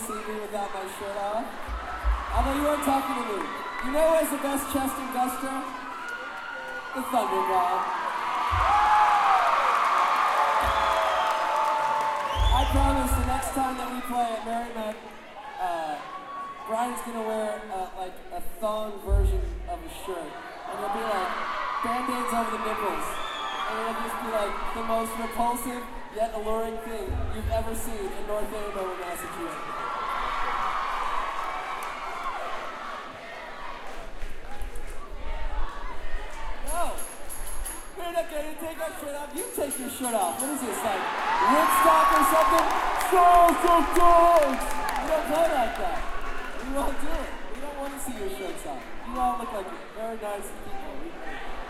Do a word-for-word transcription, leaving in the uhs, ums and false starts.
see me without my shirt off. Although you weren't talking to me. You know who has the best chest in Gustra? The Thunder God. I promise the next time that we play at Merriment, uh, Brian's gonna wear uh, like a thong version of a shirt. And it'll be like band-aids over the nipples. And it'll just be like the most repulsive yet alluring thing you've ever seen in North Andover, Massachusetts. No! We're not gonna take our shirt off. You take your shirt off. What is this, like Woodstock or something? Social dogs! You don't play like that. We won't do it. We don't want to see your shirts off. You all look like very nice people.